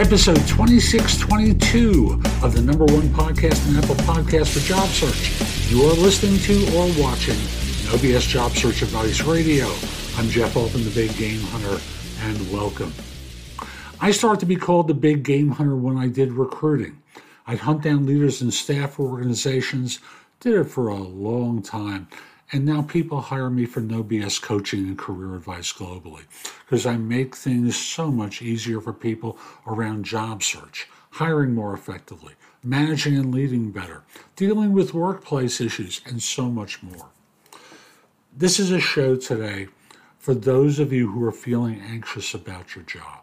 Episode 2622 of the number one podcast in Apple Podcast for job search. You are listening to or watching No BS Job Search Advice Radio. I'm Jeff Altman, the Big Game Hunter, and welcome. I started to be called the Big Game Hunter when I did recruiting. I'd hunt down leaders in staff organizations, did it for a long time, and now people hire me for no BS coaching and career advice globally because I make things so much easier for people around job search, hiring more effectively, managing and leading better, dealing with workplace issues, and so much more. This is a show today for those of you who are feeling anxious about your job.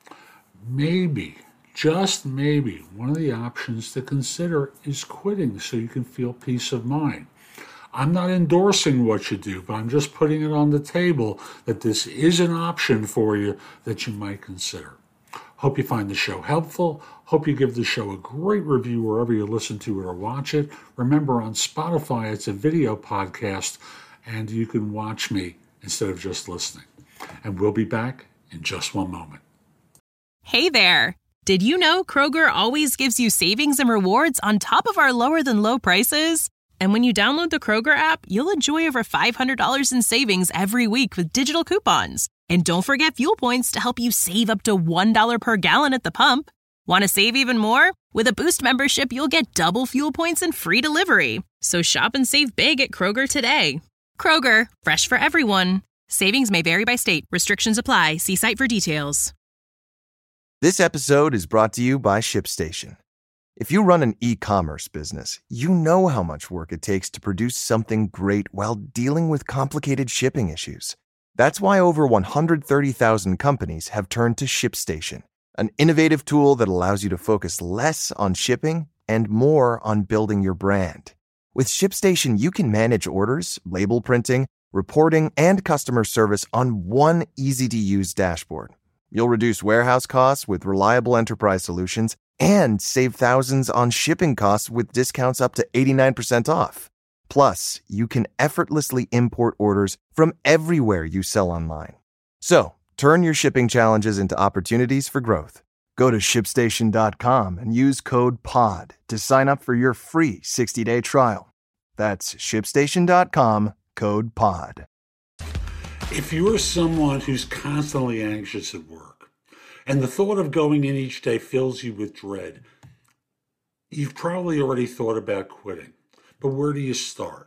Maybe, just maybe, one of the options to consider is quitting so you can feel peace of mind. I'm not endorsing what you do, but I'm just putting it on the table that this is an option for you that you might consider. Hope you find the show helpful. Hope you give the show a great review wherever you listen to it or watch it. Remember, on Spotify, it's a video podcast, and you can watch me instead of just listening. And we'll be back in just one moment. Hey there! Did you know Kroger always gives you savings and rewards on top of our lower-than-low prices? And when you download the Kroger app, you'll enjoy over $500 in savings every week with digital coupons. And don't forget fuel points to help you save up to $1 per gallon at the pump. Want to save even more? With a Boost membership, you'll get double fuel points and free delivery. So shop and save big at Kroger today. Kroger, fresh for everyone. Savings may vary by state. Restrictions apply. See site for details. This episode is brought to you by ShipStation. If you run an e-commerce business, you know how much work it takes to produce something great while dealing with complicated shipping issues. That's why over 130,000 companies have turned to ShipStation, an innovative tool that allows you to focus less on shipping and more on building your brand. With ShipStation, you can manage orders, label printing, reporting, and customer service on one easy-to-use dashboard. You'll reduce warehouse costs with reliable enterprise solutions and save thousands on shipping costs with discounts up to 89% off. Plus, you can effortlessly import orders from everywhere you sell online. So, turn your shipping challenges into opportunities for growth. Go to ShipStation.com and use code POD to sign up for your free 60-day trial. That's ShipStation.com, code POD. If you're someone who's constantly anxious at work, and the thought of going in each day fills you with dread, you've probably already thought about quitting. But where do you start?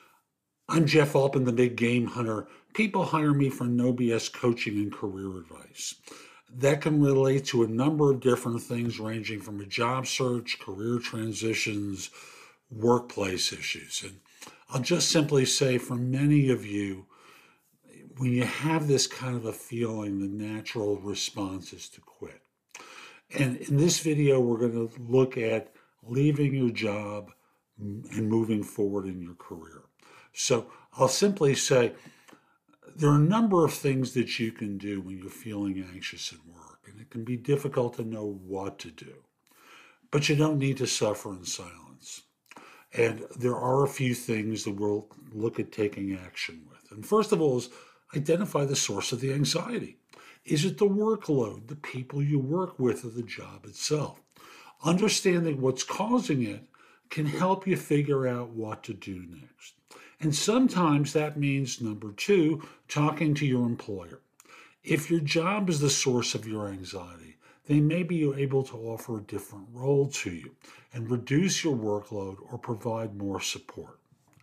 I'm Jeff Altman, the Big Game Hunter. People hire me for no BS coaching and career advice. That can relate to a number of different things ranging from a job search, career transitions, workplace issues. And I'll just simply say for many of you, when you have this kind of a feeling, the natural response is to quit. And in this video, we're going to look at leaving your job and moving forward in your career. So I'll simply say there are a number of things that you can do when you're feeling anxious at work, and it can be difficult to know what to do. But you don't need to suffer in silence. And there are a few things that we'll look at taking action with. And first of all is identify the source of the anxiety. Is it the workload, the people you work with, or the job itself? Understanding what's causing it can help you figure out what to do next. And sometimes that means, number two, talking to your employer. If your job is the source of your anxiety, they may be able to offer a different role to you and reduce your workload or provide more support.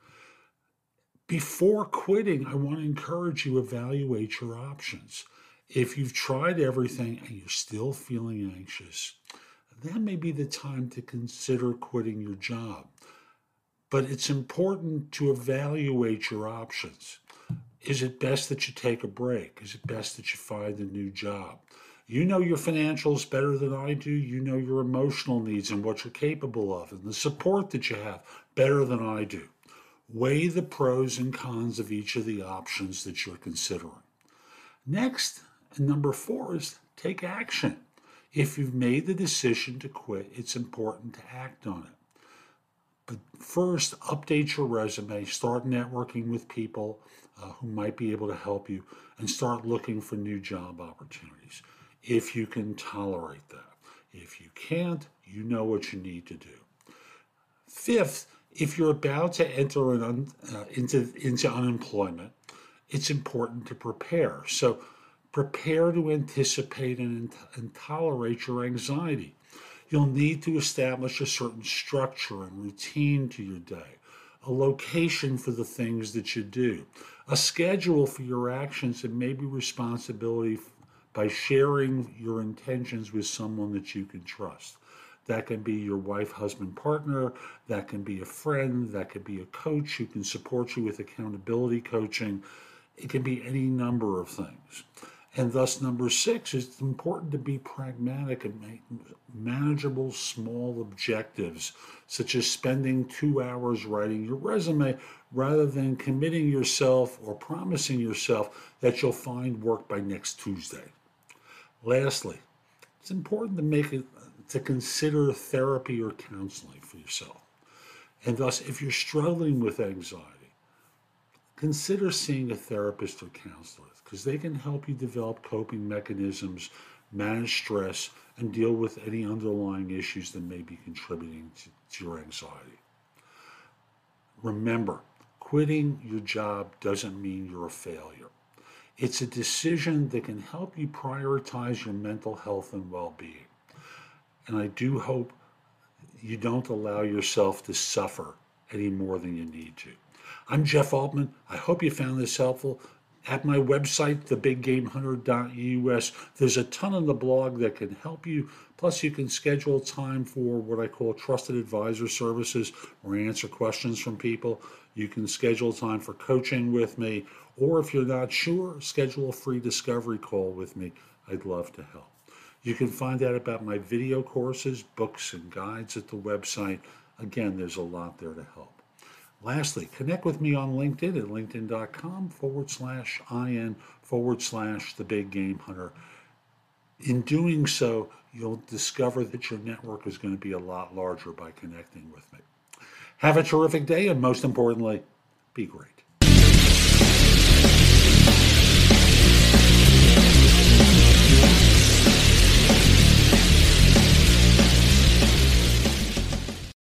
Before quitting, I want to encourage you to evaluate your options. If you've tried everything and you're still feeling anxious, that may be the time to consider quitting your job. But it's important to evaluate your options. Is it best that you take a break? Is it best that you find a new job? You know your financials better than I do. You know your emotional needs and what you're capable of and the support that you have better than I do. Weigh the pros and cons of each of the options that you're considering. Next, and number four, is take action. If you've made the decision to quit, it's important to act on it. But first, update your resume, start networking with people who might be able to help you, and start looking for new job opportunities if you can tolerate that. If you can't, you know what you need to do. Fifth, if you're about to enter into unemployment, it's important to prepare. So prepare to anticipate and tolerate your anxiety. You'll need to establish a certain structure and routine to your day, a location for the things that you do, a schedule for your actions, and maybe responsibility by sharing your intentions with someone that you can trust. That can be your wife, husband, partner. That can be a friend. That could be a coach who can support you with accountability coaching. It can be any number of things. And thus, number 6, it's important to be pragmatic and make manageable small objectives, such as spending 2 hours writing your resume rather than committing yourself or promising yourself that you'll find work by next Tuesday. Lastly, it's important to consider therapy or counseling for yourself. And thus, if you're struggling with anxiety, consider seeing a therapist or counselor because they can help you develop coping mechanisms, manage stress, and deal with any underlying issues that may be contributing to your anxiety. Remember, quitting your job doesn't mean you're a failure. It's a decision that can help you prioritize your mental health and well-being. And I do hope you don't allow yourself to suffer any more than you need to. I'm Jeff Altman. I hope you found this helpful. At my website, thebiggamehunter.us, there's a ton on the blog that can help you. Plus, you can schedule time for what I call trusted advisor services or answer questions from people. You can schedule time for coaching with me. Or if you're not sure, schedule a free discovery call with me. I'd love to help. You can find out about my video courses, books, and guides at the website. Again, there's a lot there to help. Lastly, connect with me on LinkedIn at linkedin.com/IN/The Big Game Hunter. In doing so, you'll discover that your network is going to be a lot larger by connecting with me. Have a terrific day, and most importantly, be great.